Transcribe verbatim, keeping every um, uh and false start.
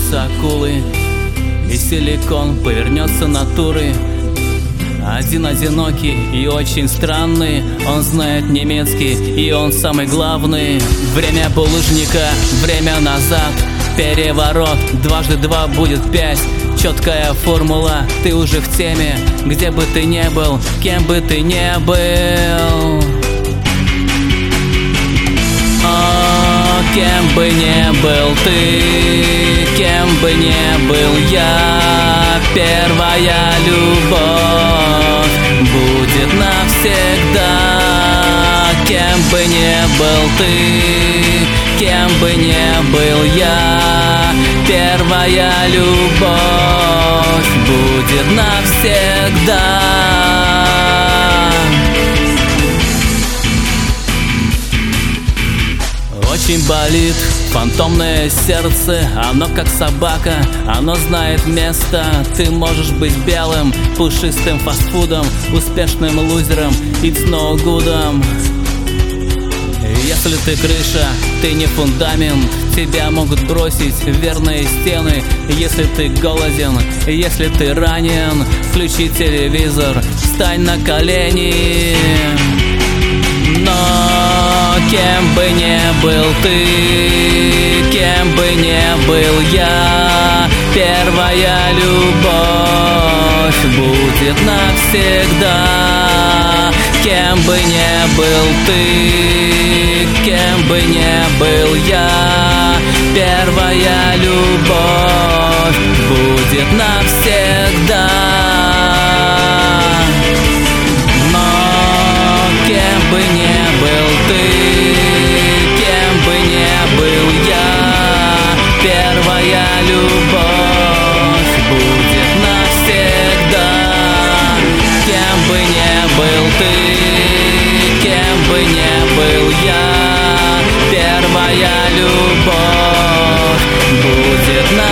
появятся акулы, и силикон повернется натурой. Один одинокий и очень странный, он знает немецкий, и он самый главный. Время булыжника, время назад, переворот, дважды два будет пять. Четкая формула, ты уже в теме, где бы ты не был, кем бы ты не был. О, кем бы не был ты, кем бы не был я, первая любовь будет навсегда. Кем бы не был ты, кем бы не был я, первая любовь будет навсегда. Очень болит фантомное сердце, оно как собака, оно знает место. Ты можешь быть белым, пушистым фастфудом, успешным лузером, it's no good'ом. Если ты крыша, ты не фундамент, тебя могут бросить верные стены. Если ты голоден, если ты ранен, включи телевизор, встань на колени. Но кем бы не был ты, кем бы не был я, первая любовь будет навсегда. Кем бы не был ты, кем бы не был я, первая любовь будет навсегда. Но кем бы не был ты, кем бы не был я, первая любовь будет навсегда. Кем бы не был ты, кем бы не был я, первая любовь будет навсегда.